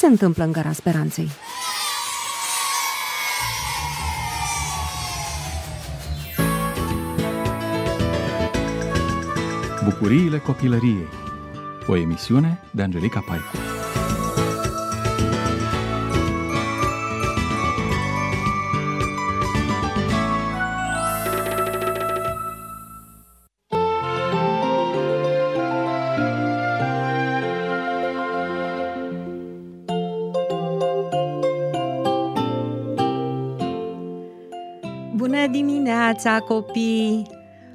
se întâmplă în Gara Speranței? Bucuriile copilăriei. O emisiune de Angelica Paicu. Bună dimineața, copii!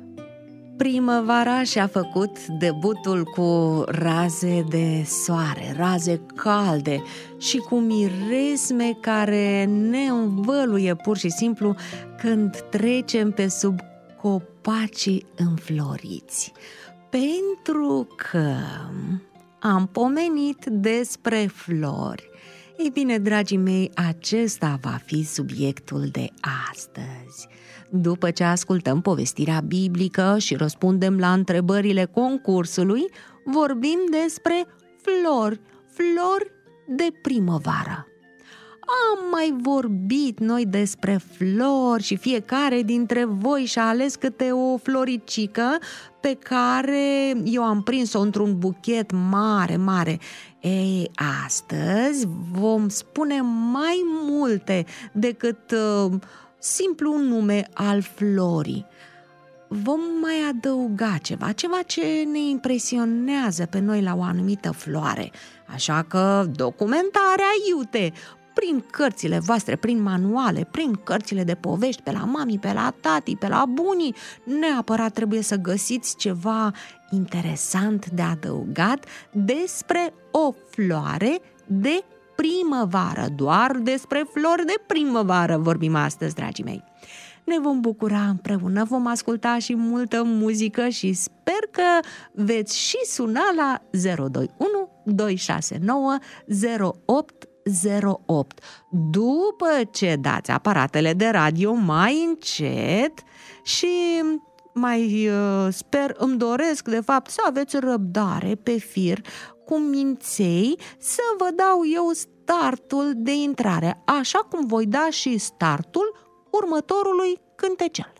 Primăvara și-a făcut debutul cu raze de soare, raze calde și cu miresme care ne învăluie pur și simplu când trecem pe sub copacii înfloriți. Pentru că am pomenit despre flori. Ei bine, dragii mei, acesta va fi subiectul de astăzi. După ce ascultăm povestirea biblică și răspundem la întrebările concursului, vorbim despre flori, flori de primăvară. Am mai vorbit noi despre flori și fiecare dintre voi și-a ales câte o floricică pe care eu am prins-o într-un buchet mare, mare. Ei, astăzi vom spune mai multe decât simplu un nume al florii. Vom mai adăuga ceva ce ne impresionează pe noi la o anumită floare. Așa că documentarea iute, prin cărțile voastre, prin manuale, prin cărțile de povești, pe la mami, pe la tati, pe la bunii, neapărat trebuie să găsiți ceva interesant de adăugat despre o floare de primăvară. Doar despre flori de primăvară vorbim astăzi, dragii mei. Ne vom bucura împreună, vom asculta și multă muzică și sper că veți și suna la 021 269 0808. După ce dați aparatele de radio mai încet și mai sper, îmi doresc de fapt să aveți răbdare pe fir cu minței să vă dau eu startul de intrare, așa cum voi da și startul următorului cântecel.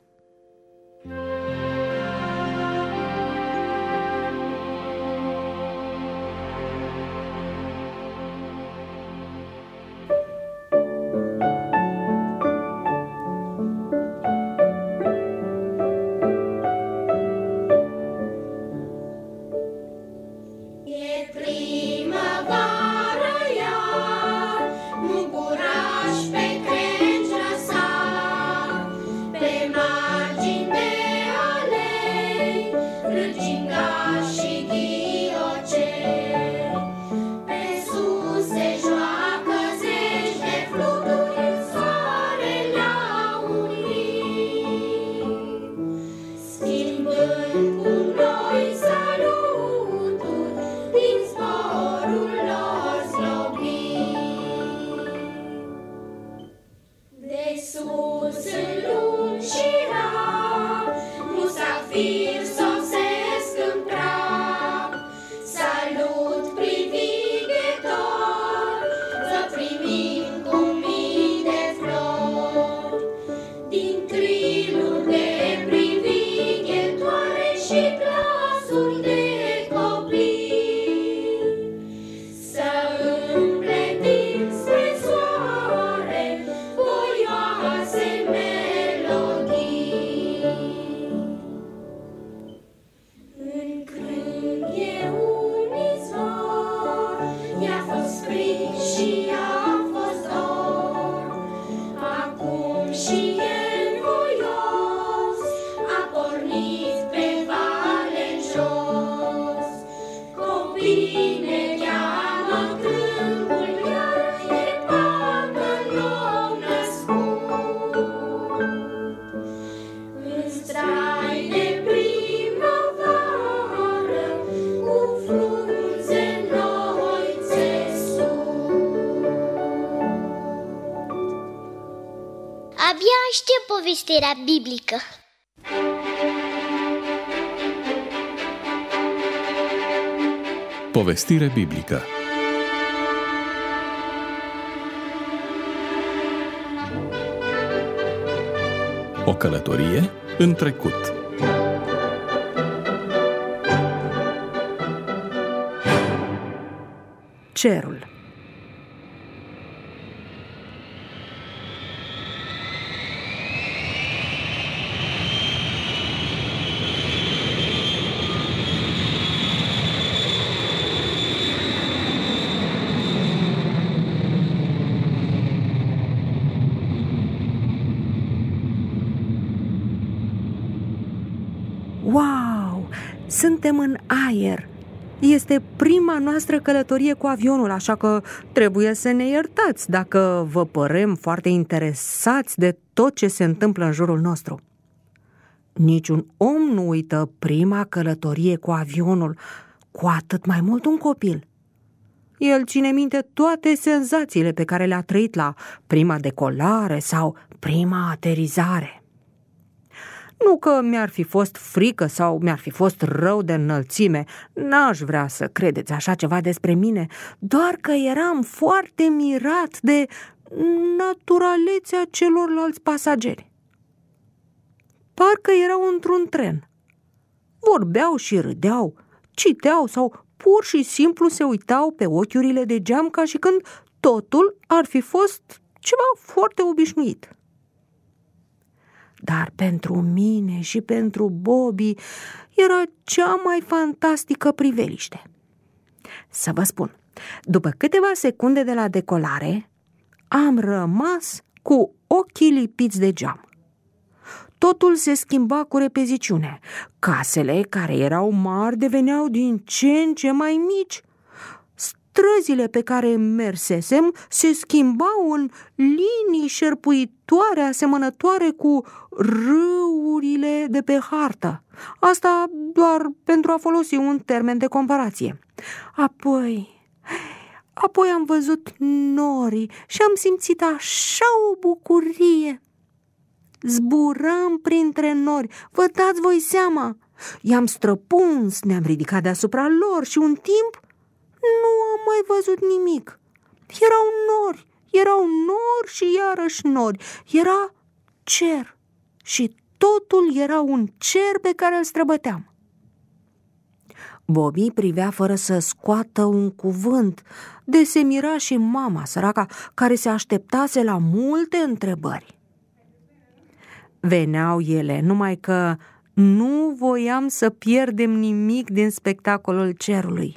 Abia aștept povestirea biblică. Povestire biblică. O călătorie în trecut. Cerul. Wow! Suntem în aer! Este prima noastră călătorie cu avionul, așa că trebuie să ne iertați dacă vă părem foarte interesați de tot ce se întâmplă în jurul nostru. Niciun om nu uită prima călătorie cu avionul, cu atât mai mult un copil. El ține minte toate senzațiile pe care le-a trăit la prima decolare sau prima aterizare. Nu că mi-ar fi fost frică sau mi-ar fi fost rău de înălțime, n-aș vrea să credeți așa ceva despre mine, doar că eram foarte mirat de naturalețea celorlalți pasageri. Parcă erau într-un tren. Vorbeau și râdeau, citeau sau pur și simplu se uitau pe ochiurile de geam ca și când totul ar fi fost ceva foarte obișnuit. Dar pentru mine și pentru Bobby era cea mai fantastică priveliște. Să vă spun, după câteva secunde de la decolare, am rămas cu ochii lipiți de geam. Totul se schimba cu repeziciune. Casele, care erau mari, deveneau din ce în ce mai mici. Străzile pe care mersesem se schimbau în linii șerpuitoare asemănătoare cu râurile de pe hartă. Asta doar pentru a folosi un termen de comparație. Apoi am văzut norii și am simțit așa o bucurie. Zburam printre nori, vă dați voi seama. I-am străpuns, ne-am ridicat deasupra lor și un timp nu am mai văzut nimic. Erau nori și iarăși nori. Era cer și totul era un cer pe care îl străbăteam. Bobby privea fără să scoată un cuvânt. De se mira și mama, săraca, care se așteptase la multe întrebări. Veneau ele, numai că nu voiam să pierdem nimic din spectacolul cerului.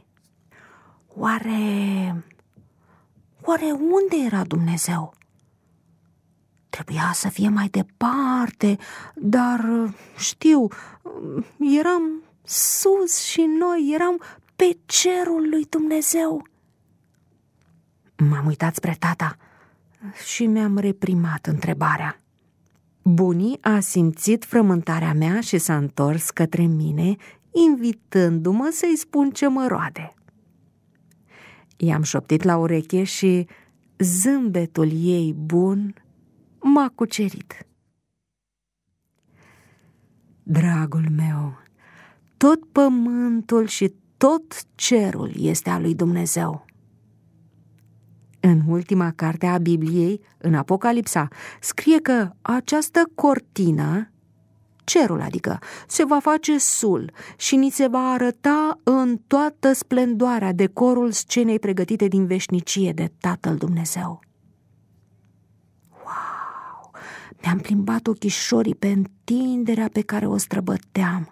Oare unde era Dumnezeu? Trebuia să fie mai departe, dar știu, eram sus și noi eram pe cerul lui Dumnezeu. M-am uitat spre tata și mi-am reprimat întrebarea. Bunii a simțit frământarea mea și s-a întors către mine, invitându-mă să-i spun ce mă roade. I-am șoptit la ureche și zâmbetul ei bun m-a cucerit. Dragul meu, tot pământul și tot cerul este al lui Dumnezeu. În ultima carte a Bibliei, în Apocalipsa, scrie că această cortină, cerul adică, se va face sul și ni se va arăta în toată splendoarea decorul scenei pregătite din veșnicie de Tatăl Dumnezeu. Wow! Mi-am plimbat ochișorii pe întinderea pe care o străbăteam.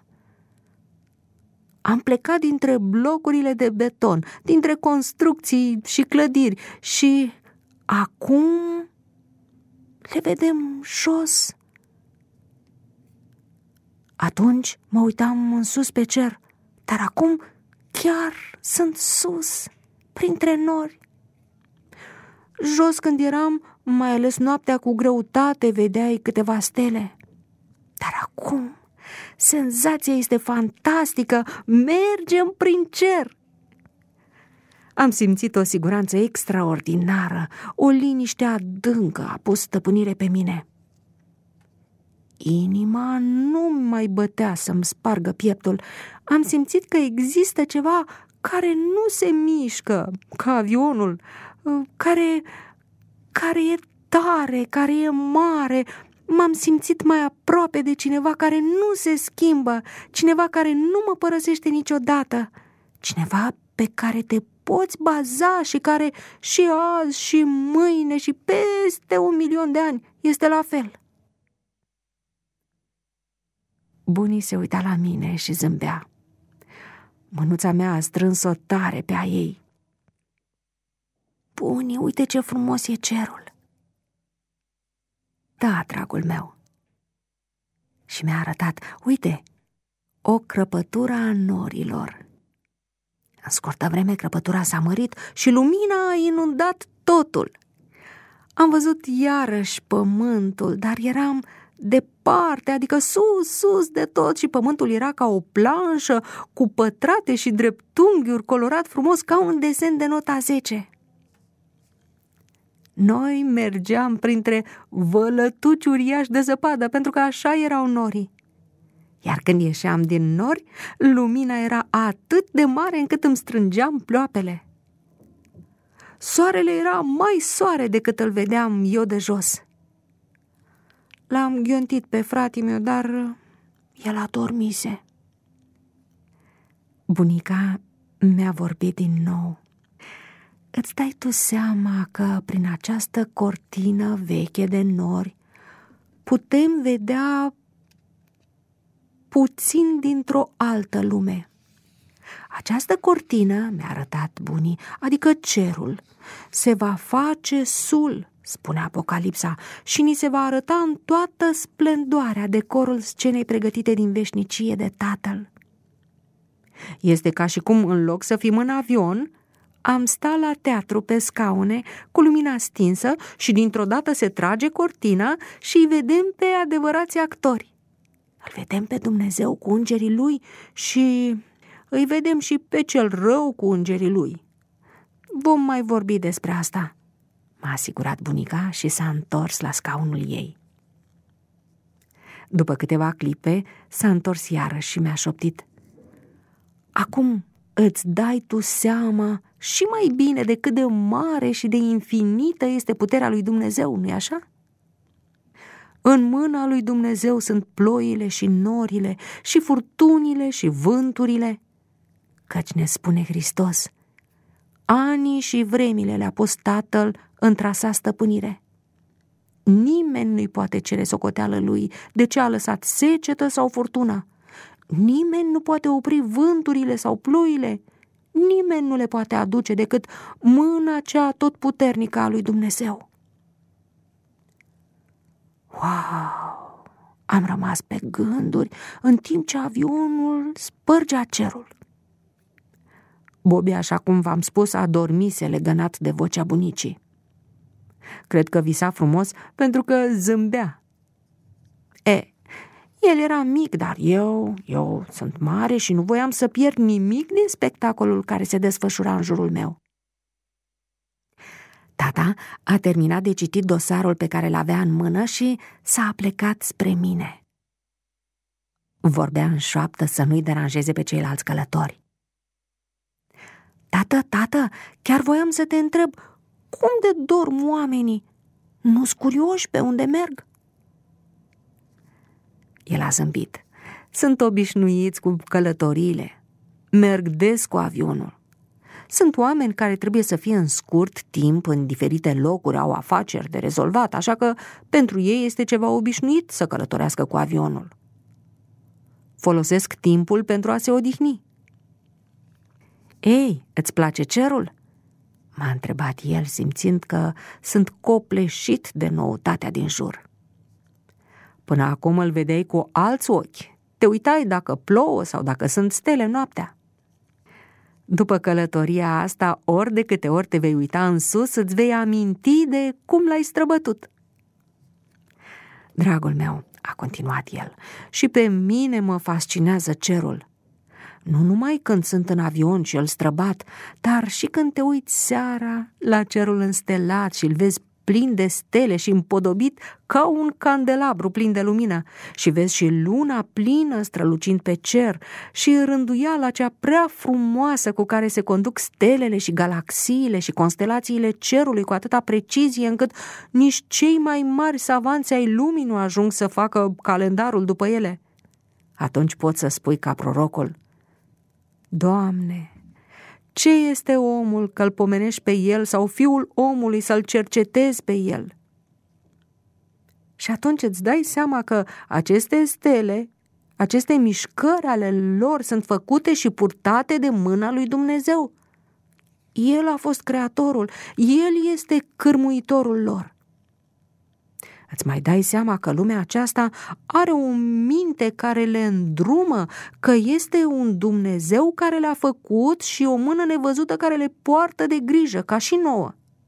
Am plecat dintre blocurile de beton, dintre construcții și clădiri și acum le vedem jos. Atunci mă uitam în sus pe cer, dar acum chiar sunt sus, printre nori. Jos când eram, mai ales noaptea cu greutate, vedeai câteva stele. Dar acum senzația este fantastică, mergem prin cer. Am simțit o siguranță extraordinară, o liniște adâncă a pus stăpânire pe mine. Inima nu mai bătea să-mi spargă pieptul. Am simțit că există ceva care nu se mișcă, ca avionul, care e tare, care e mare, m-am simțit mai aproape de cineva care nu se schimbă, cineva care nu mă părăsește niciodată, cineva pe care te poți baza și care și azi și mâine și peste 1.000.000 de ani este la fel. Bunii se uita la mine și zâmbea. Mânuța mea a strâns-o tare pe a ei. Bunii, uite ce frumos e cerul. Da, dragul meu. Și mi-a arătat, uite, o crăpătură a norilor. În scurtă vreme crăpătura s-a mărit și lumina a inundat totul. Am văzut iarăși pământul, dar eram departe, adică sus de tot, și pământul era ca o planșă cu pătrate și dreptunghiuri, colorat frumos ca un desen de nota 10. Noi mergeam printre vălătuci uriași de zăpadă, pentru că așa erau norii. Iar când ieșeam din nori, lumina era atât de mare încât îmi strângeam ploapele. Soarele era mai soare decât îl vedeam eu de jos. L-am ghiontit pe fratele meu, dar el adormise. Bunica mi-a vorbit din nou. Îți dai tu seama că prin această cortină veche de nori putem vedea puțin dintr-o altă lume. Această cortină, mi-a arătat bunii, adică cerul, se va face sul, spune Apocalipsa, și ni se va arăta în toată splendoarea decorul scenei pregătite din veșnicie de Tatăl. Este ca și cum, în loc să fim în avion, am sta la teatru pe scaune cu lumina stinsă și dintr-o dată se trage cortina și îi vedem pe adevărații actori. Îl vedem pe Dumnezeu cu îngerii lui și îi vedem și pe cel rău cu îngerii lui. Vom mai vorbi despre asta, m-a asigurat bunica și s-a întors la scaunul ei. După câteva clipe s-a întors iarăși și mi-a șoptit: acum îți dai tu seama și mai bine de cât de mare și de infinită este puterea lui Dumnezeu, nu-i așa? În mâna lui Dumnezeu sunt ploile și norile și furtunile și vânturile, căci ne spune Hristos: anii și vremile le-a pus Tatăl într-a sa stăpânire. Nimeni nu-i poate cere socoteală lui de ce a lăsat secetă sau furtuna. Nimeni nu poate opri vânturile sau ploile. Nimeni nu le poate aduce decât mâna cea atotputernică a lui Dumnezeu. Wow! Am rămas pe gânduri în timp ce avionul spărgea cerul. Bobby, așa cum v-am spus, adormise legănat de vocea bunicii. Cred că visa frumos pentru că zâmbea. El era mic, dar eu sunt mare și nu voiam să pierd nimic din spectacolul care se desfășura în jurul meu. Tata a terminat de citit dosarul pe care l-avea în mână și s-a aplecat spre mine. Vorbea în șoaptă să nu-i deranjeze pe ceilalți călători. Tată, chiar voiam să te întreb, cum de dorm oamenii? Nu-s curioși pe unde merg? El a zâmbit. Sunt obișnuiți cu călătoriile. Merg des cu avionul. Sunt oameni care trebuie să fie în scurt timp în diferite locuri, au afaceri de rezolvat, așa că pentru ei este ceva obișnuit să călătorească cu avionul. Folosesc timpul pentru a se odihni. Ei, îți place cerul? M-a întrebat el, simțind că sunt copleșit de noutatea din jur. Până acum îl vedeai cu alți ochi. Te uitai dacă plouă sau dacă sunt stele noaptea. După călătoria asta, ori de câte ori te vei uita în sus, îți vei aminti de cum l-ai străbătut. Dragul meu, a continuat el, și pe mine mă fascinează cerul. Nu numai când sunt în avion și îl străbat, dar și când te uiți seara la cerul înstelat și îl vezi plin de stele și împodobit ca un candelabru plin de lumină, și vezi și luna plină strălucind pe cer și rânduiala cea prea frumoasă cu care se conduc stelele și galaxiile și constelațiile cerului cu atâta precizie încât nici cei mai mari savanți ai lumii nu ajung să facă calendarul după ele. Atunci poți să spui ca prorocul: Doamne, ce este omul că-l pomenești pe el, sau fiul omului să-l cercetezi pe el? Și atunci îți dai seama că aceste stele, aceste mișcări ale lor sunt făcute și purtate de mâna lui Dumnezeu. El a fost creatorul, El este cârmuitorul lor. Îți mai dai seama că lumea aceasta are o minte care le îndrumă, că este un Dumnezeu care le-a făcut și o mână nevăzută care le poartă de grijă, ca și nouă.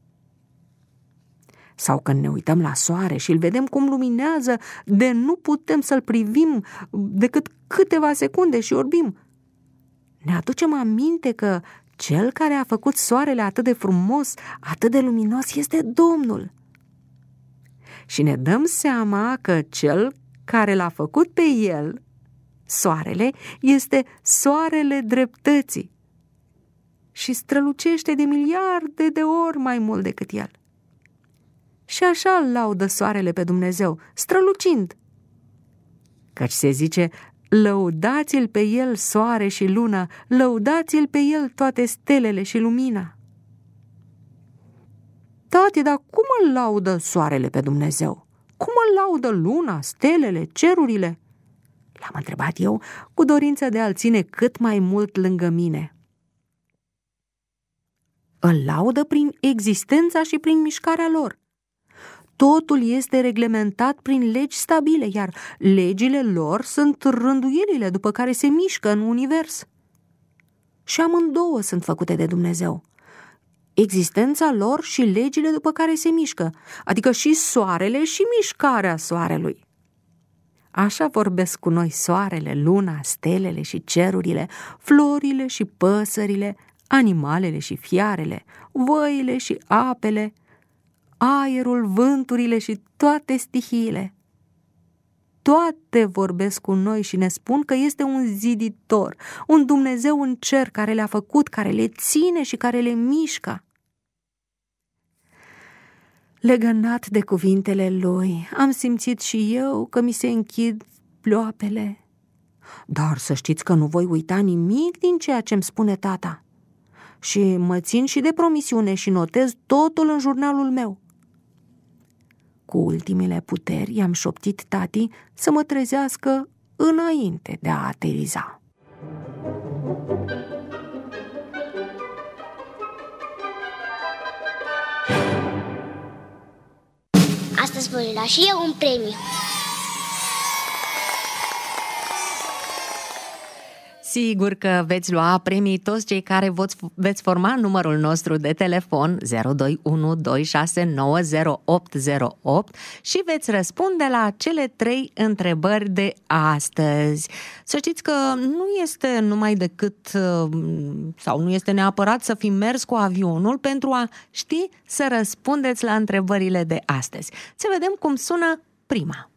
Sau când ne uităm la soare și îl vedem cum luminează, de nu putem să-l privim decât câteva secunde și orbim. Ne aducem aminte că cel care a făcut soarele atât de frumos, atât de luminos, este Domnul. Și ne dăm seama că cel care l-a făcut pe el, soarele, este soarele dreptății și strălucește de miliarde de ori mai mult decât el. Și așa îl laudă soarele pe Dumnezeu, strălucind. Căci se zice: lăudați-l pe el, soare și lună, lăudați-l pe el, toate stelele și lumina. Tati, dar cum îl laudă soarele pe Dumnezeu? Cum îl laudă luna, stelele, cerurile? L-am întrebat eu, cu dorința de a-l ține cât mai mult lângă mine. Îl laudă prin existența și prin mișcarea lor. Totul este reglementat prin legi stabile, iar legile lor sunt rânduielile după care se mișcă în univers. Și amândouă sunt făcute de Dumnezeu. Existența lor și legile după care se mișcă, adică și soarele și mișcarea soarelui. Așa vorbesc cu noi soarele, luna, stelele și cerurile, florile și păsările, animalele și fiarele, văile și apele, aerul, vânturile și toate stihiile. Toate vorbesc cu noi și ne spun că este un ziditor, un Dumnezeu în cer care le-a făcut, care le ține și care le mișcă. Legănat de cuvintele lui, am simțit și eu că mi se închid ploapele. Dar să știți că nu voi uita nimic din ceea ce îmi spune tata. Și mă țin și de promisiune și notez totul în jurnalul meu. Cu ultimele puteri i-am șoptit tati să mă trezească înainte de a ateriza. Astăzi voi lua și eu un premiu. Sigur că veți lua premii toți cei care veți forma numărul nostru de telefon 02126900808 și veți răspunde la cele 3 întrebări de astăzi. Să știți că nu este numai decât, sau nu este neapărat să fi mers cu avionul pentru a ști să răspundeți la întrebările de astăzi. Să vedem cum sună prima.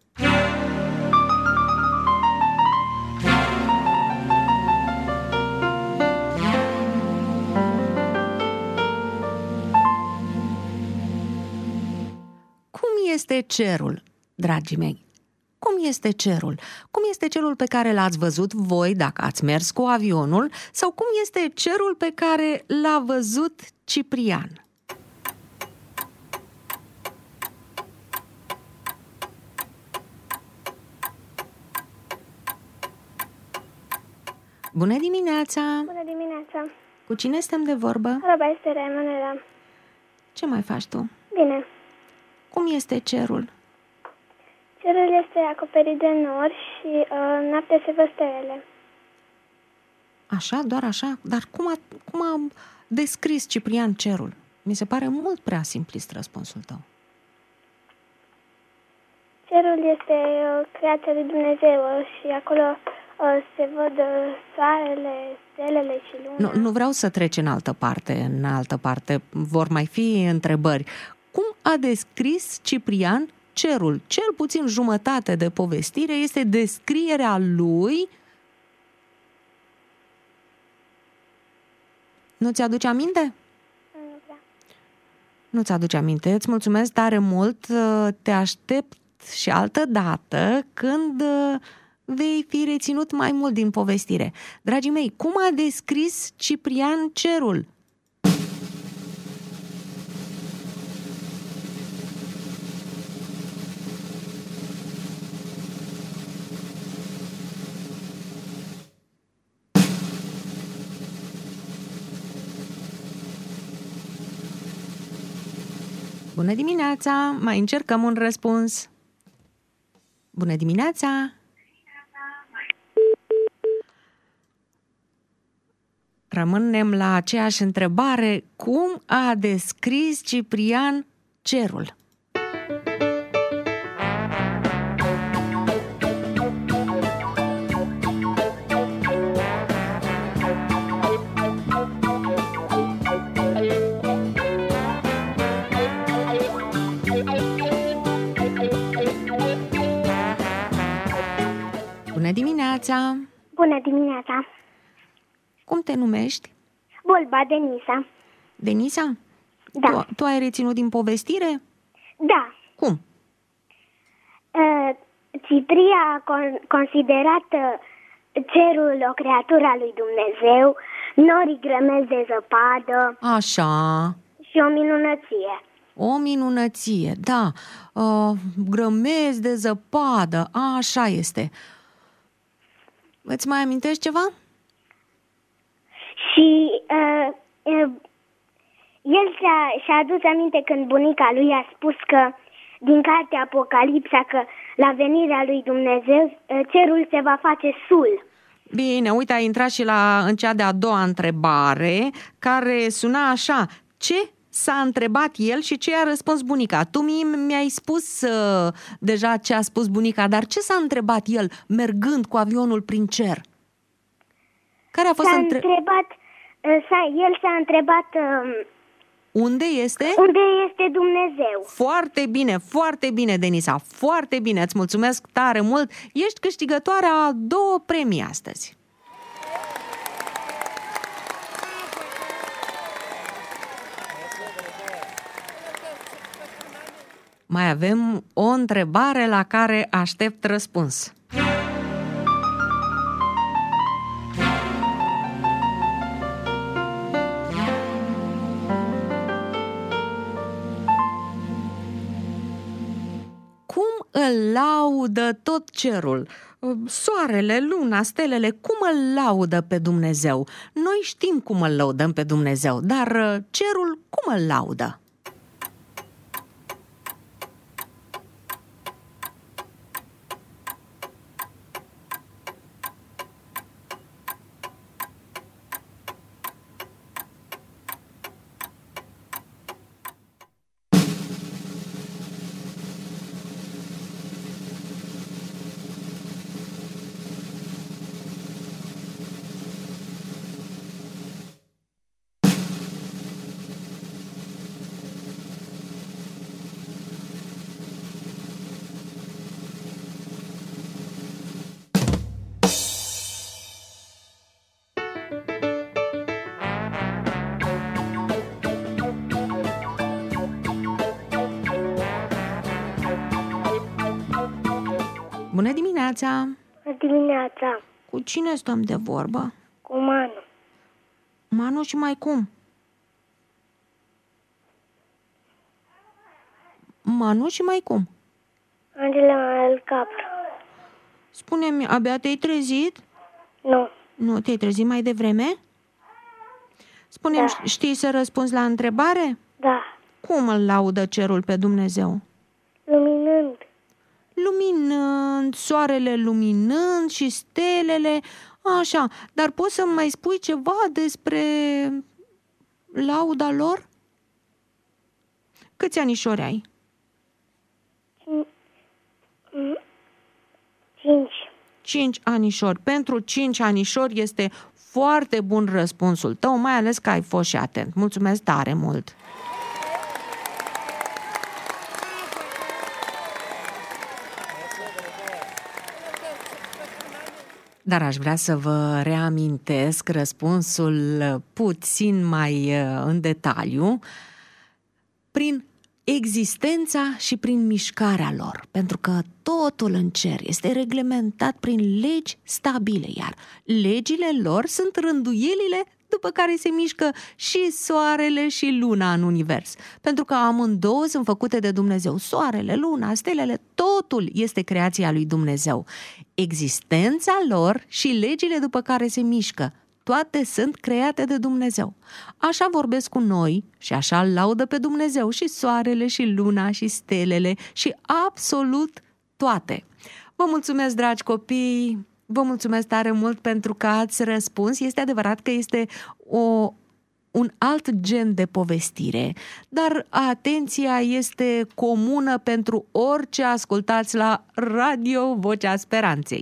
Cum este cerul, dragii mei? Cum este cerul? Cum este cerul pe care l-ați văzut voi dacă ați mers cu avionul sau cum este cerul pe care l-a văzut Ciprian? Bună dimineața! Bună dimineața! Cu cine stăm de vorbă? Aloba, este Emanuela. Ce mai faci tu? Bine. Cum este cerul? Cerul este acoperit de nori și noaptea se văd stelele. Așa? Doar așa? Dar cum a descris Ciprian cerul? Mi se pare mult prea simplist răspunsul tău. Cerul este creația lui Dumnezeu și acolo se văd soarele, stelele și luna. Nu vreau să treci în altă parte. Vor mai fi întrebări. Cum a descris Ciprian cerul? Cel puțin jumătate de povestire este descrierea lui. Nu ți aduce aminte? Nu ți aduce aminte. Îți mulțumesc tare mult. Te aștept și altă dată când vei fi reținut mai mult din povestire. Dragii mei, cum a descris Ciprian cerul? Bună dimineața! Mai încercăm un răspuns. Bună dimineața! Rămânem la aceeași întrebare. Cum a descris Ciprian cerul? Bună dimineața! Bună dimineața! Cum te numești? Bolba, Denisa. Denisa? Da. Tu ai reținut din povestire? Da. Cum? Cipria a considerat cerul o creatură a lui Dumnezeu, norii grămezi de zăpadă. Așa. Și o minunăție. O minunăție, da. Grămezi de zăpadă, așa este. Îți mai amintești ceva? Și el și-a adus aminte când bunica lui a spus că din cartea Apocalipsa că la venirea lui Dumnezeu cerul se va face sul. Bine, uite, ai intrat și în cea de-a doua întrebare, care suna așa. Ce s-a întrebat el și ce i-a răspuns bunica? Tu mi-ai spus deja ce a spus bunica, dar ce s-a întrebat el mergând cu avionul prin cer? Care a fost el s-a întrebat unde este? Unde este Dumnezeu? Foarte bine, Denisa, foarte bine, îți mulțumesc tare mult. Ești câștigătoarea a 2 premii astăzi. Mai avem o întrebare la care aștept răspuns. Cum îl laudă tot cerul? Soarele, luna, stelele, cum îl laudă pe Dumnezeu? Noi știm cum îl laudăm pe Dumnezeu, dar cerul cum îl laudă? Bună dimineața! Bună dimineața! Cu cine stăm de vorbă? Cu Manu. Manu și mai cum? Manu și mai cum? Angela Manuel Capra. Spune-mi, abia te-ai trezit? Nu. Nu, te-ai trezit mai devreme? Spune-mi, Da. Știi să răspunzi la întrebare? Da. Cum îl laudă cerul pe Dumnezeu? Luminând. Luminând, soarele luminând și stelele, așa. Dar poți să-mi mai spui ceva despre lauda lor? Câți anișori ai? 5. 5 anișori. Pentru 5 anișori este foarte bun răspunsul tău, mai ales că ai fost și atent. Mulțumesc tare mult! Dar aș vrea să vă reamintesc răspunsul puțin mai în detaliu, prin existența și prin mișcarea lor, pentru că totul în cer este reglementat prin legi stabile, iar legile lor sunt rânduielile după care se mișcă și soarele și luna în univers, pentru că amândouă sunt făcute de Dumnezeu. Soarele, luna, stelele, totul este creația lui Dumnezeu. Existența lor și legile după care se mișcă, toate sunt create de Dumnezeu. Așa vorbesc cu noi și așa îl laudă pe Dumnezeu și soarele și luna și stelele și absolut toate. Vă mulțumesc, dragi copii, vă mulțumesc tare mult pentru că ați răspuns. Este adevărat că este un alt gen de povestire, dar atenția este comună pentru orice ascultați la Radio Vocea Speranței.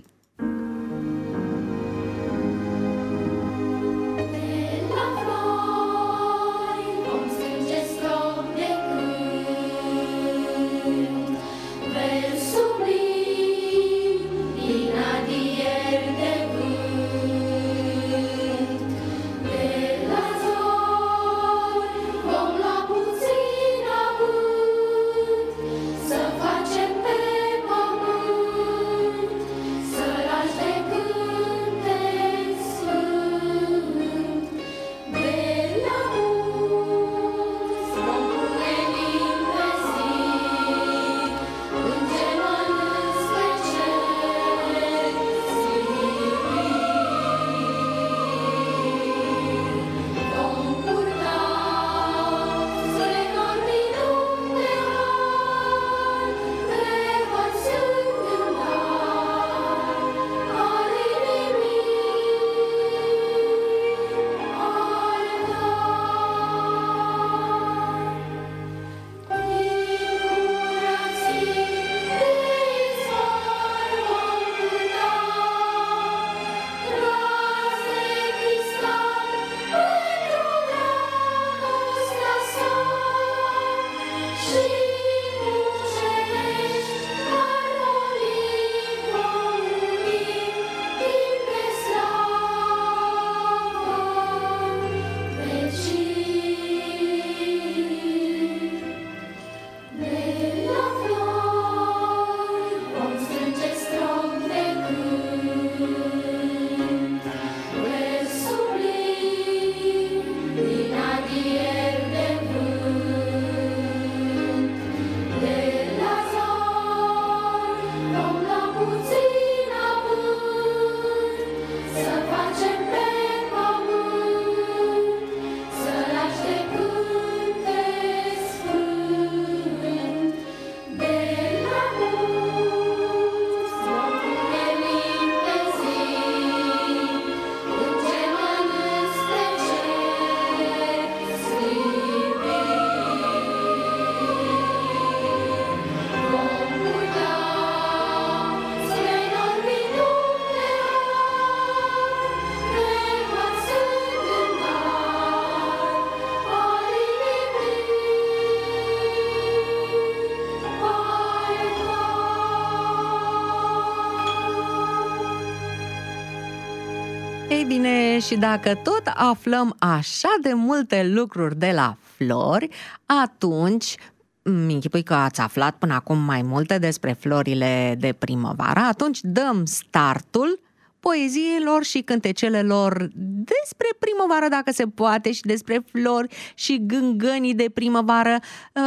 Ei bine, și dacă tot aflăm așa de multe lucruri de la flori, atunci îmi închipui că ați aflat până acum mai multe despre florile de primăvară, atunci dăm startul poeziilor și cântecelelor despre primăvară, dacă se poate, și despre flori și gângănii de primăvară,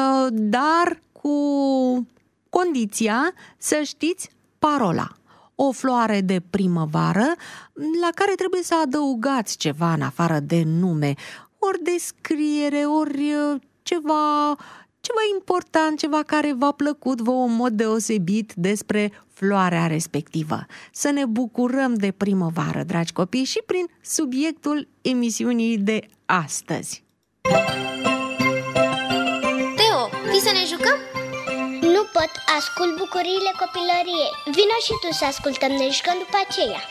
dar cu condiția să știți parola. O floare de primăvară la care trebuie să adăugați ceva în afară de nume, ori descriere, ori ceva important, ceva care v-a plăcut vouă în mod deosebit despre floarea respectivă. Să ne bucurăm de primăvară, dragi copii, și prin subiectul emisiunii de astăzi. Teo, vii să ne jucăm? Nu pot, ascult bucuriile copilăriei. Vino și tu să ascultăm, ne jucăm după aceea.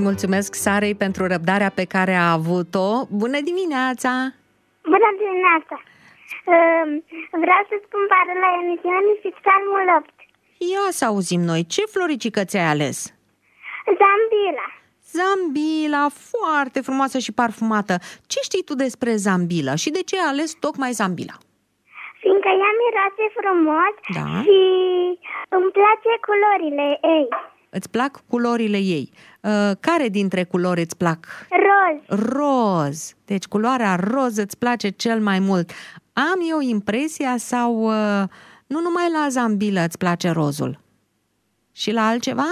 mulțumesc Sarei pentru răbdarea pe care a avut-o. Bună dimineața! Bună dimineața! Vreau să spun parola emisiunii și psalmul 8. Ia să auzim noi, ce floricică ți-ai ales? Zambila. Zambila, foarte frumoasă și parfumată. Ce știi tu despre Zambila și de ce ai ales tocmai Zambila? Fiindcă ea miroase frumos, Da. și îmi place culorile ei. Îți plac culorile ei. Care dintre culori îți plac? Roz. Roz. Deci culoarea roz îți place cel mai mult. Am eu impresia sau nu numai la Zambila îți place rozul? Și la altceva?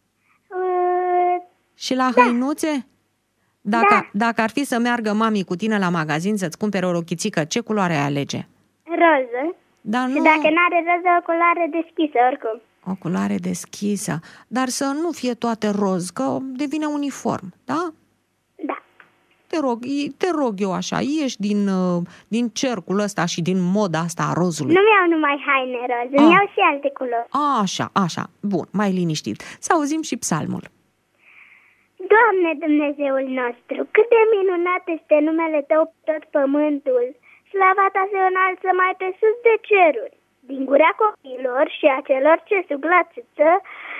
Și la hăinuțe? Dacă ar fi să meargă mami cu tine la magazin să-ți cumpere o rochițică, ce culoare ai alege? Roză. Dar Și nu... dacă n-are roză, o culoare deschisă oricum. O culoare deschisă. Dar să nu fie toate roz, că devine uniform, da? Da. Te rog eu așa, ieși din cercul ăsta și din moda asta a rozului. Nu mi-au numai haine roz, îmi iau și alte culori. Așa. Bun, mai liniștit. Să auzim și psalmul. Doamne Dumnezeul nostru, cât de minunat este numele Tău pe tot pământul. Slava Ta se înalță mai pe sus de ceruri. Din gura copiilor și a celor ce sug la țâță,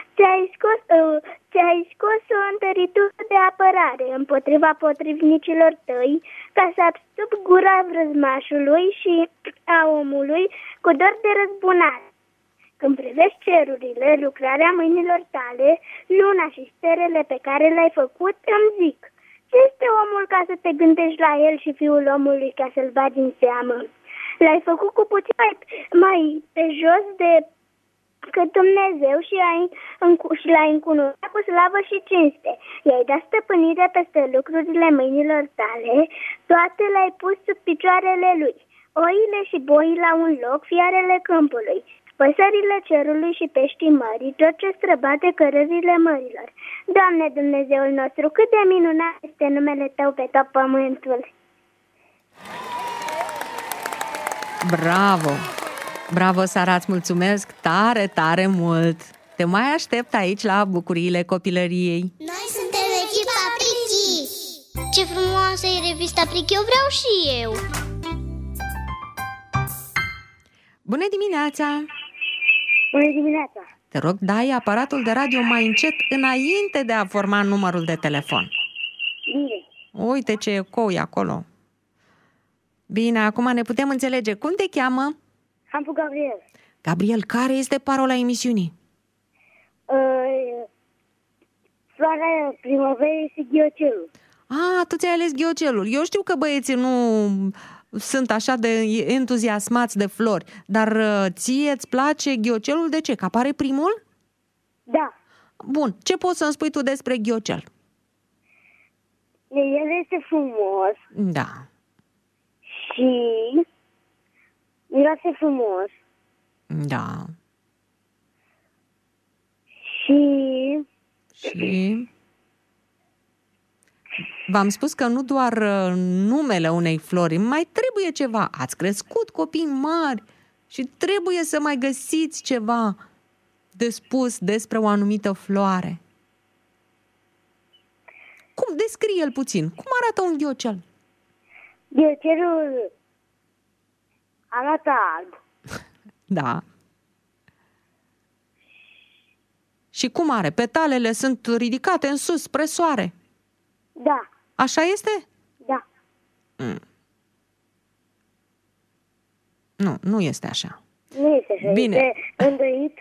ți-ai scos o întăritură de apărare împotriva potrivnicilor Tăi, ca să abstup gura vrăzmașului și a omului cu dor de răzbunare. Când privești cerurile, lucrarea mâinilor Tale, luna și stelele pe care le-ai făcut, îmi zic: ce este omul ca să te gândești la el și fiul omului ca să-l bagi în seamă? L-ai făcut cu puțin mai pe jos decât Dumnezeu și l-ai încununat cu slavă și cinste. I-ai dat stăpânire peste lucrurile mâinilor Tale, toate le-ai pus sub picioarele lui. Oile și boii la un loc, fiarele câmpului, păsările cerului și peștii mării, tot ce străbate cărările mărilor. Doamne Dumnezeul nostru, cât de minunat este numele Tău pe tot pământul! Bravo! Bravo, Sara, îți mulțumesc tare, tare mult! Te mai aștept aici la Bucuriile Copilăriei. Noi suntem echipa Prichi! Ce frumoasă e revista Prichi, eu vreau și eu! Bună dimineața! Bună dimineața! Te rog, dai aparatul de radio mai încet înainte de a forma numărul de telefon. Bine. Uite ce ecou e acolo. Bine, acum ne putem înțelege. Cum te cheamă? Am făcut Gabriel. Gabriel, care este parola emisiunii? Floarea primăverii și ghiocelul. Tu ți-ai ales ghiocelul. Eu știu că băieții nu sunt așa de entuziasmați de flori, dar ție îți place ghiocelul de ce? Că apare primul? Da. Bun, ce poți să-mi spui tu despre ghiocel? El este frumos Da. și miroase frumos Da. Și v-am spus că nu doar numele unei flori, mai trebuie ceva. Ați crescut copii mari și trebuie să mai găsiți ceva de spus despre o anumită floare. Cum? Descrie-l puțin. Cum arată un ghiocel? Ghiocelul arată alb. Da. Și cum are? Petalele sunt ridicate în sus, spre soare. Da. Așa este? Da. Nu este așa. Nu este așa. Bine. Este îndoit.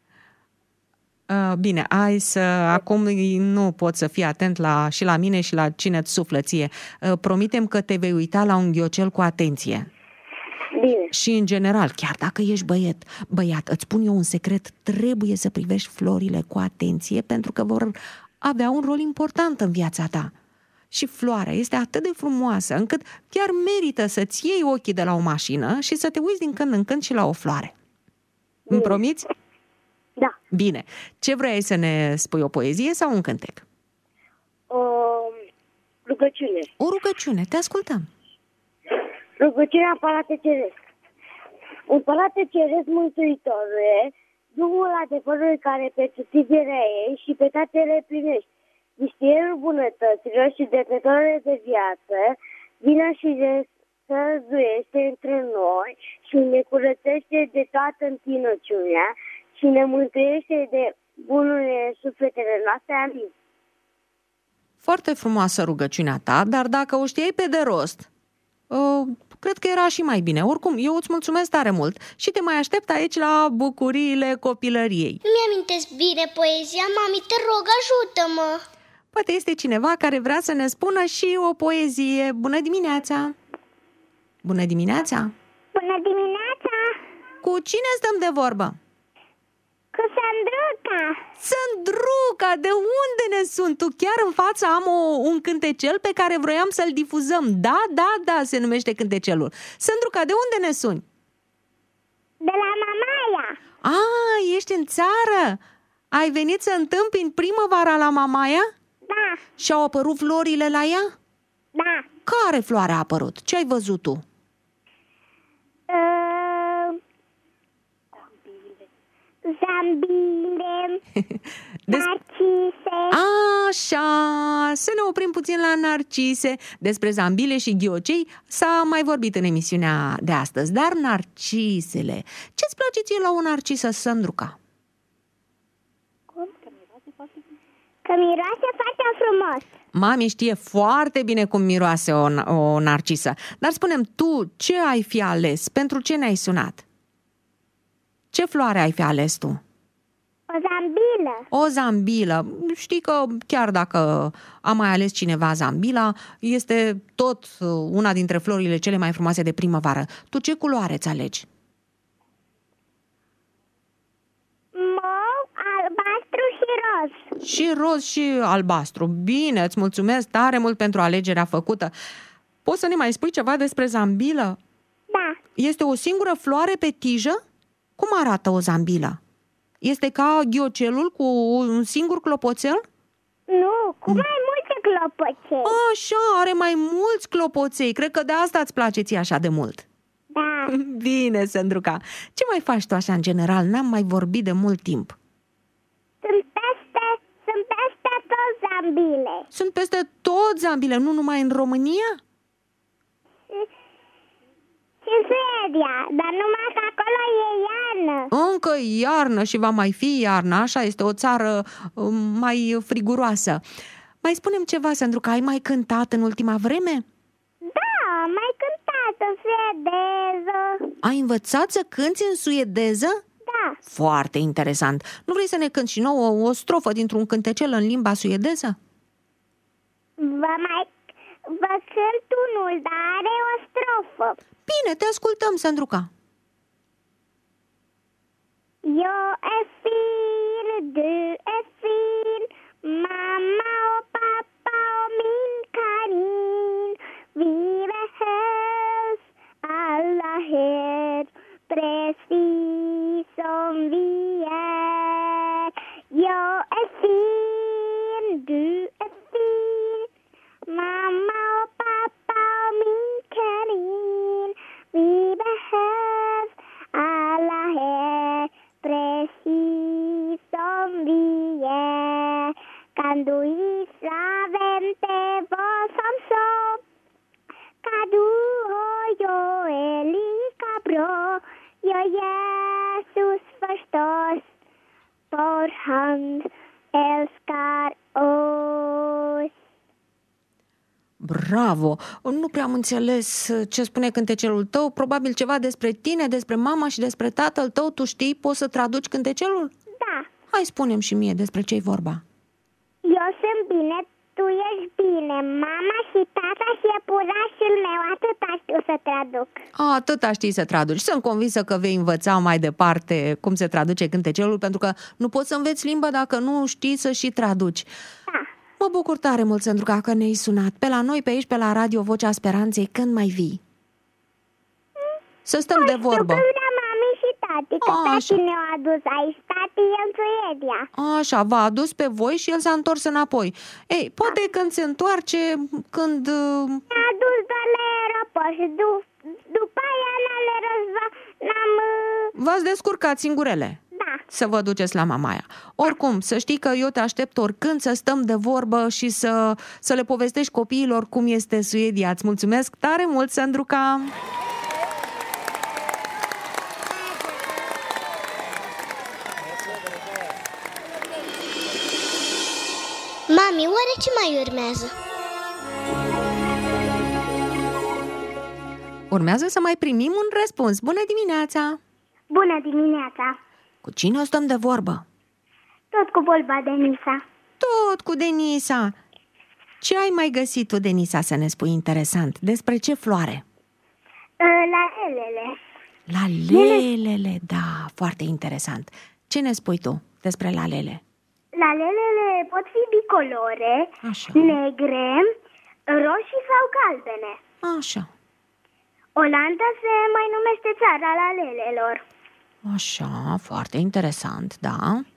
Bine, acum nu pot să fii atent și la mine și la cine îți suflă ție. Promitem că te vei uita la un ghiocel cu atenție. Bine. Și în general, chiar dacă ești băiat, îți spun eu un secret, trebuie să privești florile cu atenție pentru că vor avea un rol important în viața ta. Și floarea este atât de frumoasă încât chiar merită să-ți iei ochii de la o mașină și să te uiți din când în când și la o floare. Îmi promiți? Da. Bine. Ce vrei să ne spui, o poezie sau un cântec? O rugăciune. O rugăciune, te ascultăm. Rugăciunea Împărate Ceresc. Împărate Ceresc, Mântuitorule, Duhul adevărului care pe tutindere ei și pe toate le plinești. misterul bunătăților și dătătoare de viață, vino și răzduiește între noi și ne curățește de toată întinăciunea și ne mântuiește de bunurile sufletele noastre. Amin. Foarte frumoasă rugăciunea ta, dar dacă o știai pe de rost, cred că era și mai bine. Oricum, eu îți mulțumesc tare mult și te mai aștept aici la bucuriile copilăriei. Nu-mi amintesc bine poezia, mami, te rog, ajută-mă! Poate este cineva care vrea să ne spună și o poezie. Bună dimineața! Bună dimineața! Bună dimineața! Cu cine stăm de vorbă? Cu Sandruca! Sandruca, de unde ne sunt? Tu chiar în față am un cântecel pe care vroiam să-l difuzăm. Da, se numește cântecelul. Sandruca, de unde ne suni? De la Mamaia! Ești în țară? Ai venit să întâmpini primăvara la Mamaia? Da! Și-au apărut florile la ea? Da! Care floare a apărut? Ce ai văzut tu? Zambile, narcise. Așa, să ne oprim puțin la narcise. Despre zambile și ghiocei s-a mai vorbit în emisiunea de astăzi. Dar narcisele, ce-ți place ție la o narcisă, Sandruca? Că miroase foarte frumos. Mami știe foarte bine cum miroase o narcisă. Dar spune-mi, tu ce ai fi ales? Pentru ce ne-ai sunat? Ce floare ai fi ales tu? O zambilă. O zambilă. Știi că chiar dacă a mai ales cineva zambila, este tot una dintre florile cele mai frumoase de primăvară. Tu ce culoare îți alegi? Mov, albastru și roz. Și roz și albastru. Bine, îți mulțumesc tare mult pentru alegerea făcută. Poți să ne mai spui ceva despre zambilă? Da. Este o singură floare pe tijă? Cum arată o zambilă? Este ca ghiocelul cu un singur clopoțel? Nu, cu mai multe clopoței. Așa, are mai mulți clopoței. Cred că de asta îți place ție așa de mult. Da. Bine, Sandruca. Ce mai faci tu așa în general? N-am mai vorbit de mult timp. Sunt peste tot zambile. Sunt peste tot zambile, nu numai în România? Și în Suedia, dar numai că acolo e iarnă. Încă iarnă și va mai fi iarnă, așa, este o țară mai friguroasă. Mai spune-mi ceva, Sandruca, ai mai cântat în ultima vreme? Da, am mai cântat în suedeză. Ai învățat să cânți în suedeză? Da. Foarte interesant. Nu vrei să ne cânti și nouă o strofă dintr-un cântecel în limba suedeză? Vă cânt unul, dar are o strofă. Bine, te ascultăm, Sandruca. Jag är fin, du är fin, mamma och pappa och min kanin. Vi behövs alla här, precis som vi är. Jag är fin, du är fin, mamma och pappa och min kanin. Vi behövs alla här, precis som vi är. Kan du gissa vem det var som sa? Kan du och jag är lika bra? Ja, Jesus förstås, för han älskar oss. Bravo! Nu prea am înțeles ce spune cântecelul tău. Probabil ceva despre tine, despre mama și despre tatăl tău. Tu știi? Poți să traduci cântecelul? Da, Hai, spune-mi și mie despre ce-i vorba. eu sunt bine, tu ești bine, mama și tata și iepurașul meu, atâta știu să traduc. Atâta știi să traduci. Sunt convinsă că vei învăța mai departe cum se traduce cântecelul, pentru că nu poți să înveți limba dacă nu știi să și traduci. Da. Mă bucur tare mult, Sandruca, că ne-ai sunat. Pe la noi, pe aici, pe la Radio Vocea Speranței, când mai vii? Să stăm de vorbă. Știu la mami și tati, că Așa. tati ne-a adus aici, tati e în Suedia. Așa, v-a adus pe voi și el s-a întors înapoi. Ei, poate când se întoarce, când... Ne-a adus doar la aeroport și după aia n-am... V-ați descurcat singurele. Da. să vă duceți la mamaia. Oricum, să știi că eu te aștept oricând să stăm de vorbă și să le povestești copiilor cum este Suedia. Îți mulțumesc tare mult, Sandruca! Mami, oare ce mai urmează? Urmează să mai primim un răspuns. Bună dimineața! Bună dimineața! Cu cine o stăm de vorbă? Tot cu vorba Denisa. Tot cu Denisa! Ce ai mai găsit tu, Denisa, să ne spui interesant? Despre ce floare? La elele. La lelele, da, foarte interesant. Ce ne spui tu despre lalele? Lalelele pot fi bicolore, Așa. negre, roșii sau galbene. Așa, Olanda se mai numește țara lalelelor. așa, foarte interesant, da.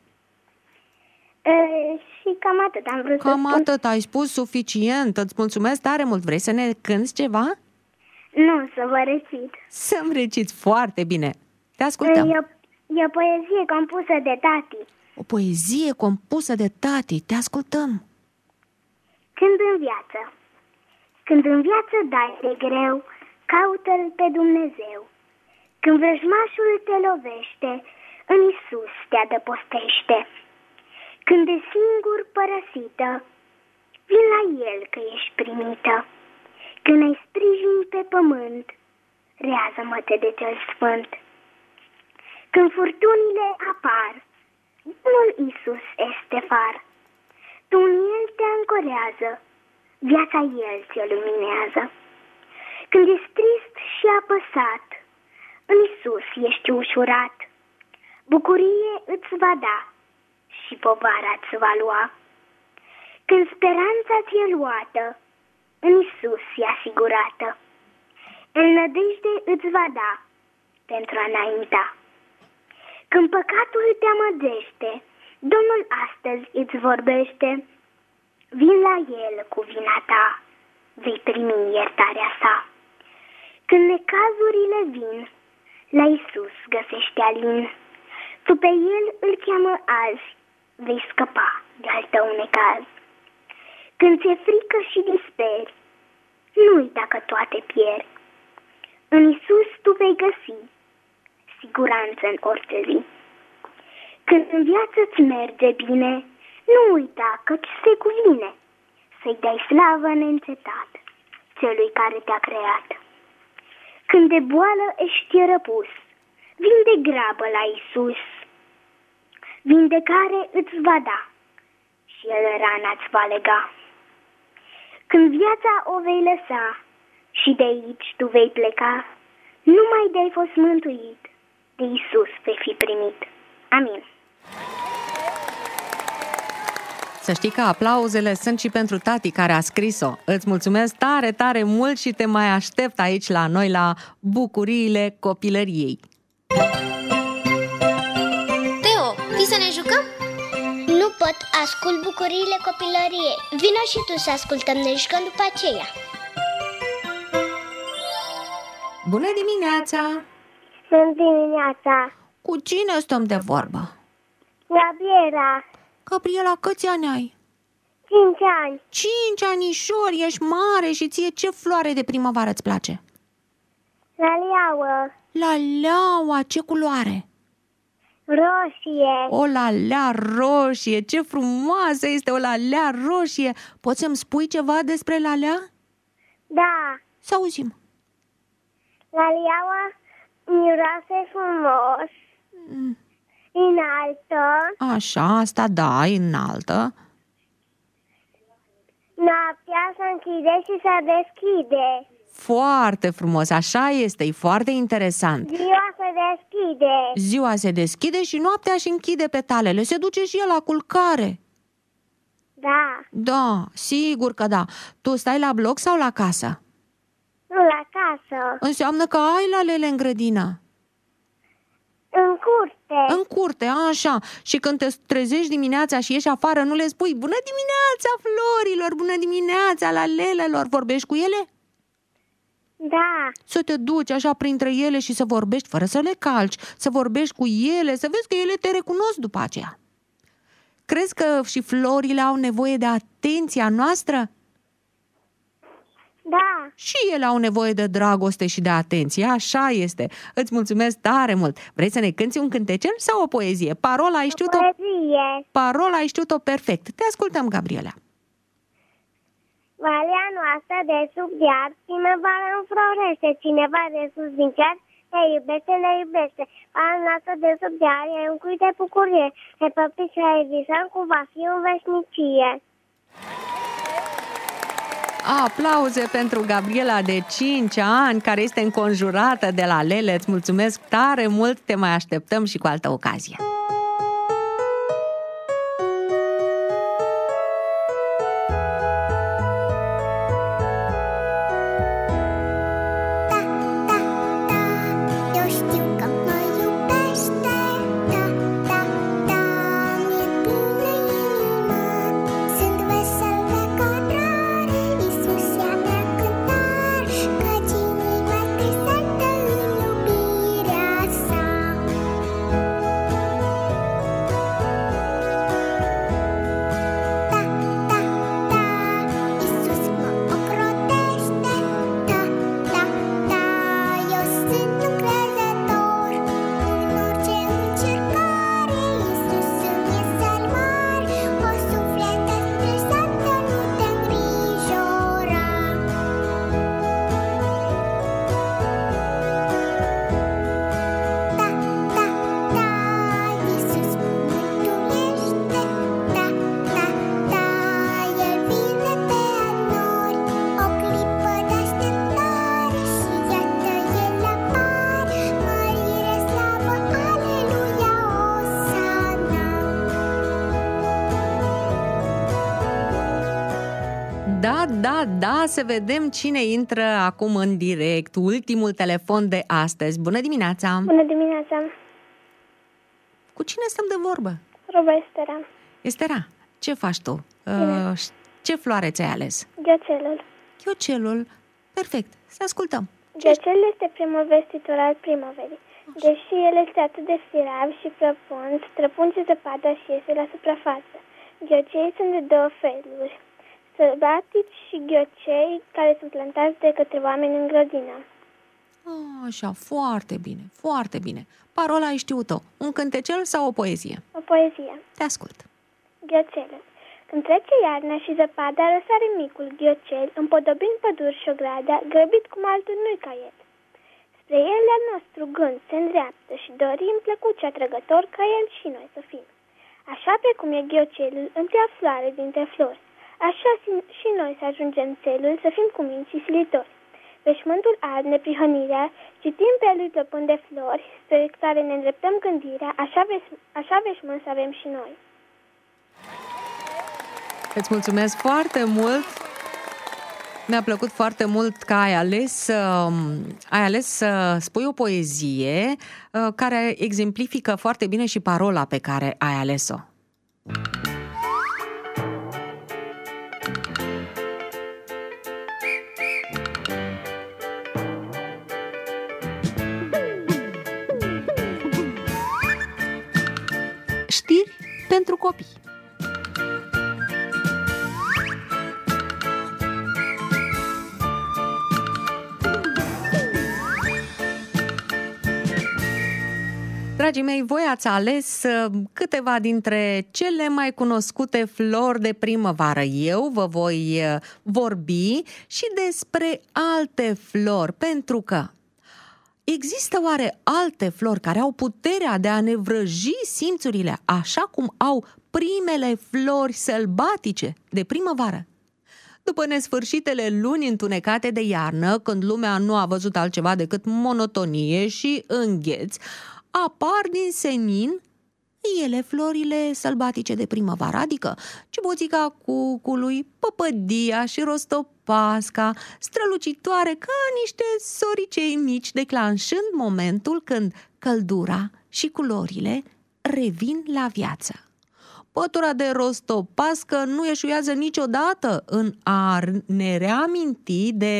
Și cam atât am vrut să Cam spun. atât, ai spus suficient. Îți mulțumesc tare mult. Vrei să ne cânti ceva? Nu, să vă recit. Să-mi reciți foarte bine. Te ascultăm. E o poezie compusă de tati. O poezie compusă de tati. Te ascultăm. Când în viață. Când în viață dai de greu, caută-L pe Dumnezeu. Când vrăjmașul te lovește, în Iisus te adăpostește. Când de singur părăsită, vin la El că ești primită. Când ai sprijin pe pământ, rează-mă-te de Cel Sfânt. Când furtunile apar, Domnul Iisus este far. Tu în El te ancorează, viața El ți-o luminează. Când ești trist și apăsat, în Iisus ești ușurat. Bucurie îți va da și povara îți va lua. Când speranța ți-e luată, în Iisus e asigurată. El nădejde îți va da pentru a înainta. Când păcatul te amăgește, Domnul astăzi îți vorbește. Vin la El cu vina ta, vei primi iertarea sa. Când necazurile vin, la Iisus găsește alin. Tu pe El îl cheamă azi, vei scăpa de-al tău necaz. Când ți-e frică și disperi, nu uita că toate pierd. În Iisus tu vei găsi siguranță în orice zi. Când în viață îți merge bine, nu uita că-ți se cuvine să-i dai slavă neîncetat celui care te-a creat. Când de boală ești răpus, vin de grabă la Iisus. Vindecare îți va da și El rana îți va lega. Când viața o vei lăsa și de aici tu vei pleca, numai de-ai fost mântuit, de Iisus vei fi primit. Amin. Să știi că aplauzele sunt și pentru tati care a scris-o. Îți mulțumesc tare, tare mult și te mai aștept aici la noi la Bucuriile Copilăriei. Teo, vii să ne jucăm? Nu pot, ascult Bucuriile Copilăriei. Vino și tu să ascultăm, ne jucăm după aceea. Bună dimineața! Bună dimineața! Cu cine stăm de vorbă? Gabriela, Gabriela, câți ani ai? 5 ani, 5 anișori, ești mare și ție ce floare de primăvară îți place? la leauă, Laleaua, ce culoare? roșie, O lalea roșie, ce frumoasă este o lalea roșie! Poți să-mi spui ceva despre lalea? da, Să auzim. la leauă miroase frumos, înaltă, Așa, asta da, e înaltă. noaptea se închide și se deschide, Foarte frumos, așa este, e foarte interesant. ziua se deschide, Ziua se deschide și noaptea își închide petalele, se duce și el la culcare. da, Da, sigur că da. Tu stai la bloc sau la casă? nu la casă, Înseamnă că ai lalele în grădină. în curte, În curte, așa. Și când te trezești dimineața și ieși afară, nu le spui bună dimineața florilor, bună dimineața lalelelor. Vorbești cu ele? Da. Să te duci așa printre ele și să vorbești fără să le calci, să vorbești cu ele, să vezi că ele te recunosc după aceea. Crezi că și florile au nevoie de atenția noastră? Da. Și ele au nevoie de dragoste și de atenție, așa este. Îți mulțumesc tare mult. Vrei să ne cânti un cântecel sau o poezie? Parola ai știut-o? Poezie. Parola ai știut-o perfect. Te ascultăm, Gabriela. Valea noastră de sub iad, primăvara înflorește, cineva de sus din cer, le iubește, le iubește. Valea noastră de sub iad e un cui de bucurie, pe păpiți și visăm cum va fi în veșnicie. Aplauze pentru Gabriela de 5 ani, care este înconjurată de la Lele. Îți mulțumesc tare mult, te mai așteptăm și cu altă ocazie. Da, să vedem cine intră acum în direct. Ultimul telefon de astăzi. Bună dimineața! Bună dimineața! Cu cine stăm de vorbă? Roba Estera. Estera, ce faci tu? Ce floare ți-ai ales? Ghiocelul. Ghiocelul. Perfect, să ascultăm. Ghiocelul este primul vestitor al primăverii. Deși el este atât de firav și profund, străpunge zăpada și iese la suprafață. Ghiocei sunt de două feluri, sălbatici și ghiocei care sunt plantați de către oameni în grădină. Așa, foarte bine, foarte bine. Parola ai știut-o. Un cântecel sau o poezie? O poezie. Te ascult. Ghiocelul. Când trece iarna și zăpada, răsare micul ghiocel, împodobind păduri și ograda, grăbit cum altul nu-i ca el. Spre el al nostru gând se îndreaptă și dorim plăcut și atrăgător ca el și noi să fim. Așa precum e ghiocelul, întâia floare dintre flori, așa și noi să ajungem țelul, să fim cuminți și silitori. Veșmântul ard neprihănirea, citim pe lui plăpând de flori, spre care ne îndreptăm gândirea, așa veșmânt să avem și noi. Îți mulțumesc foarte mult! Mi-a plăcut foarte mult că ai ales să spui o poezie care exemplifică foarte bine și parola pe care ai ales-o. Știri pentru copii. Dragii mei, voi ați ales câteva dintre cele mai cunoscute flori de primăvară. Eu vă voi vorbi și despre alte flori, pentru că există oare alte flori care au puterea de a ne vrăji simțurile așa cum au primele flori sălbatice de primăvară? După nesfârșitele luni întunecate de iarnă, când lumea nu a văzut altceva decât monotonie și îngheț, apar din senin ele, florile sălbatice de primăvară, adică ciuboțica cucului, păpădia și rostopasca, strălucitoare ca niște soricei mici, declanșând momentul când căldura și culorile revin la viață. Pătura de rostopască nu eșuează niciodată în a ne reaminti de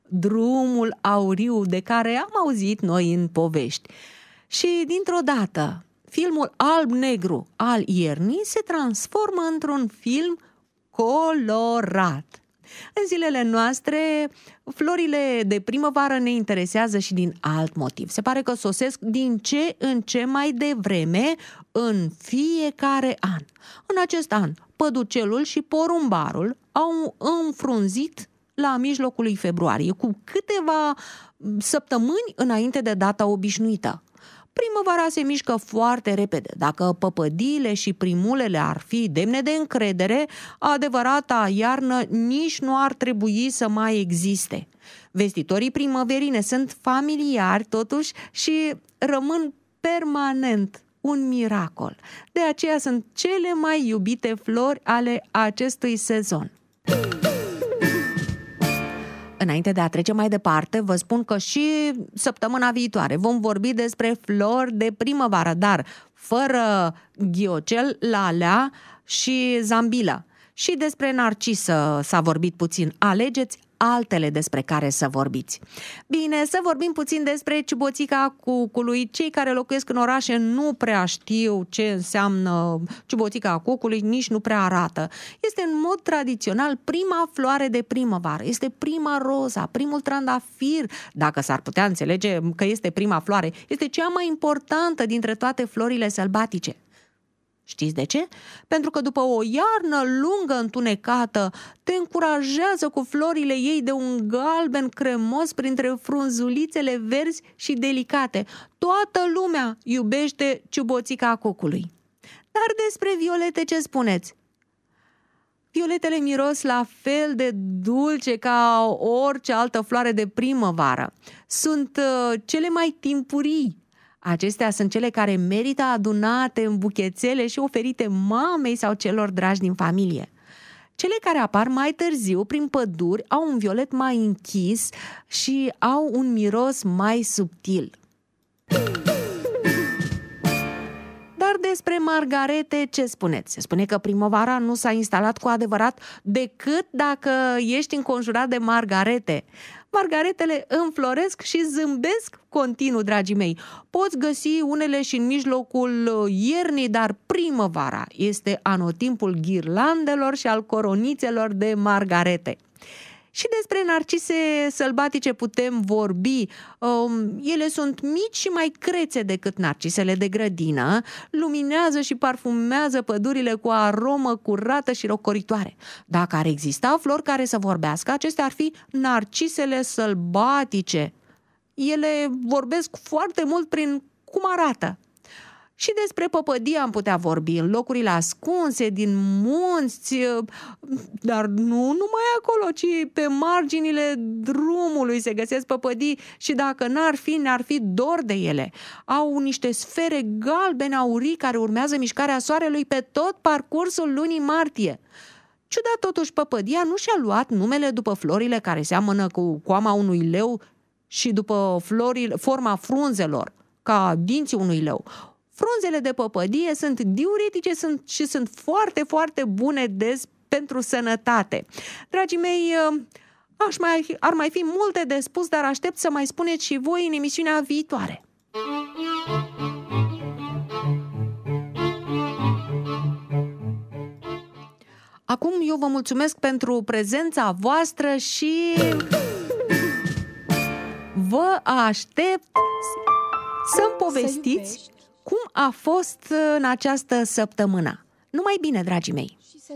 drumul auriu de care am auzit noi în povești. Și dintr-o dată, filmul alb-negru al iernii se transformă într-un film colorat. În zilele noastre, florile de primăvară ne interesează și din alt motiv. Se pare că sosesc din ce în ce mai devreme în fiecare an. În acest an, păducelul și porumbarul au înfrunzit la mijlocul lui februarie, cu câteva săptămâni înainte de data obișnuită. Primăvara se mișcă foarte repede. Dacă păpădiile și primulele ar fi demne de încredere, adevărata iarnă nici nu ar trebui să mai existe. Vestitorii primăverii ne sunt familiari totuși și rămân permanent un miracol. De aceea sunt cele mai iubite flori ale acestui sezon. Înainte de a trece mai departe, vă spun că și săptămâna viitoare vom vorbi despre flori de primăvară, dar fără ghiocel, lalea și zambilă. Și despre narcisă s-a vorbit puțin. Alegeți altele despre care să vorbiți. Bine, să vorbim puțin despre ciuboțica cucului. Cei care locuiesc în orașe nu prea știu ce înseamnă ciuboțica cucului, nici nu prea arată. Este în mod tradițional prima floare de primăvară. Este prima roza, primul trandafir, dacă s-ar putea înțelege că este prima floare. Este cea mai importantă dintre toate florile sălbatice. Știți de ce? Pentru că după o iarnă lungă întunecată, te încurajează cu florile ei de un galben cremos printre frunzulițele verzi și delicate. Toată lumea iubește ciuboțica cucului. Dar despre violete ce spuneți? Violetele miros la fel de dulce ca orice altă floare de primăvară. Sunt cele mai timpurii. Acestea sunt cele care merită adunate în buchețele și oferite mamei sau celor dragi din familie. Cele care apar mai târziu prin păduri au un violet mai închis și au un miros mai subtil. Dar despre margarete ce spuneți? Se spune că primăvara nu s-a instalat cu adevărat decât dacă ești înconjurat de margarete. Margaretele înfloresc și zâmbesc continuu, dragii mei. Poți găsi unele și în mijlocul iernii, dar primăvara este anotimpul ghirlandelor și al coronițelor de margarete. Și despre narcise sălbatice putem vorbi. Ele sunt mici și mai crețe decât narcisele de grădină, luminează și parfumează pădurile cu aromă curată și răcoritoare. Dacă ar exista flori care să vorbească, acestea ar fi narcisele sălbatice. Ele vorbesc foarte mult prin cum arată. Și despre păpădie am putea vorbi, în locurile ascunse, din munți, dar nu numai acolo, ci pe marginile drumului se găsesc păpădii și dacă n-ar fi dor de ele. Au niște sfere galbene aurii care urmează mișcarea soarelui pe tot parcursul lunii martie. Ciudat totuși, păpădia nu și-a luat numele după florile care seamănă cu coama unui leu și după forma frunzelor, ca dinții unui leu. Frunzele de păpădie sunt diuretice și sunt foarte, foarte bune pentru sănătate. Dragii mei, ar mai fi multe de spus, dar aștept să mai spuneți și voi în emisiunea viitoare. Acum eu vă mulțumesc pentru prezența voastră și vă aștept să-mi povestiți cum a fost în această săptămână. Numai bine, dragii mei!